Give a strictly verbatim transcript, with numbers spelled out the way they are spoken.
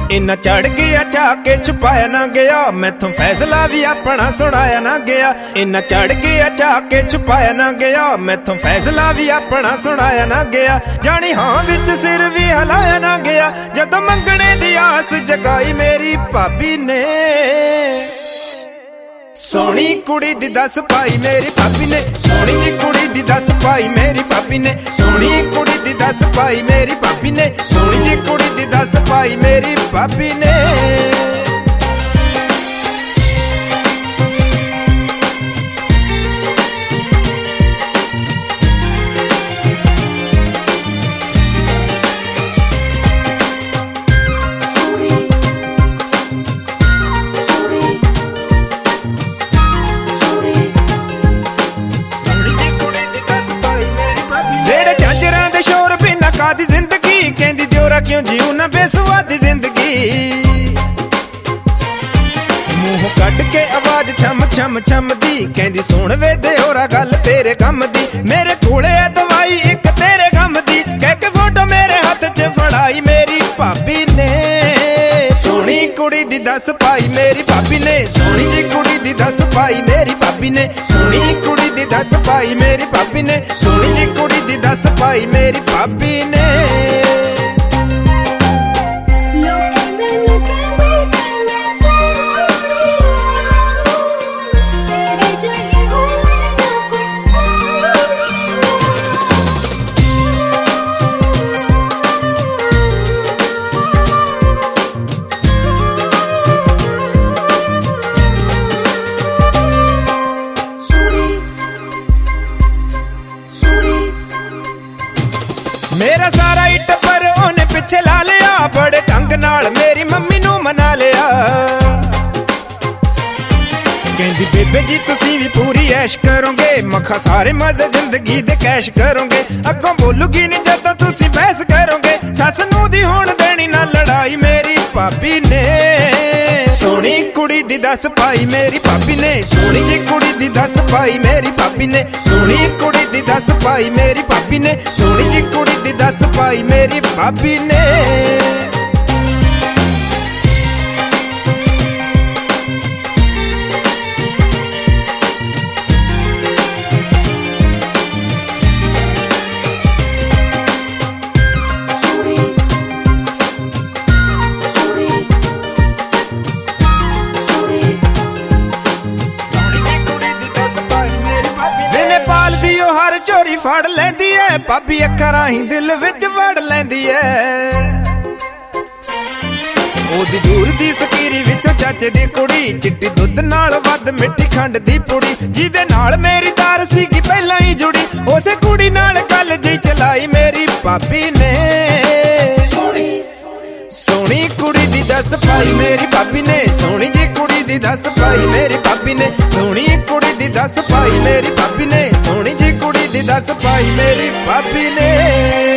इन्ना चढ़ गया चाके छुपाया ना गया, मैथों फैसला भी अपना सुनाया ना गया। इन्ना चढ़ गया चाके छुपाया ना गया, मैथों फैसला भी अपना सुनाया ना गया। जानी हाँ विच सिर भी हिलाया ना गया, जदों मंगने दी आस जगाई मेरी भाभी ने। सोहनी कुड़ी दी दस पाई मेरी भाभी ने, सोहनी जी कुड़ी दी दस पाई मेरी भाभी ने, सोहनी कुड़ी दी दस पाई मेरी भाभी ने, सोहनी जी कुड़ी दी दस पाई मेरी भाभी ने। कादी जिंदगी कहंदी दियोरा क्यों जीऊं ना बेसुआदी जिंदगी। मुंह कट के आवाज छम छम छम दी कहंदी सुन वे दियोरा गल तेरे गम दी। मेरे कोले है दवाई एक तेरे गम दी, कह के फोटो मेरे हाथ च फड़ाई मेरी भाभी ने। सोहनी कुड़ी दी दस पाई मेरी भाभी ने, सोहनी जी कुड़ी दी दस पाई मेरी भाभी ने, सोहनी कुड़ी दी दस पाई मेरी भाभी ने, सोहनी जी कुड़ी दी दस पाई मेरी भाभी ने। मेरा सारा इट पर ओने पिछे ला लिया, बड़े ढंग नाल मेरी मम्मी नू मना लिया। कहंदी बेबे जी तुसी भी पूरी ऐश करोगे, मखा सारे मजे जिंदगी दे कैश करोगे। अगों बोलूगी नहीं जदों तुसी बहस करोगे, सस नू दी होण देनी ना लड़ाई मेरी भाभी ने। सोहनी कुड़ी दी दस पाई मेरी भाभी ने, सोहनी जी कुड़ी दी दस पाई मेरी भाभी ने, सोहनी कुड़ी दी दस पाई मेरी भाभी ने, सोहनी जी कुड़ी दी दस पाई मेरी भाभी ने। चोरी फड़ लेंदी है भाभी अखां राहीं दिल विच वड़ लेंदी है। ओदी दूर दी सकीरी विचों चाचे दी कुड़ी, चिट्टी दुध नाल वध मिठी खंड दी पुड़ी। जिहदे नाल मेरी तार सीगी पहलां ही जुड़ी, उसे कुड़ी नाल गल जी चलाई मेरी भाभी ने। सोहनी कुड़ी दी दस पाई मेरी भाभी ने, सोहनी जी कुड़ी दी दस पाई मेरी भाभी ने, सोहनी कुड़ी दी दस पाई मेरी भाभी ने, सोहनी जी कुड़ी दी दस पाई मेरी भाभी ने।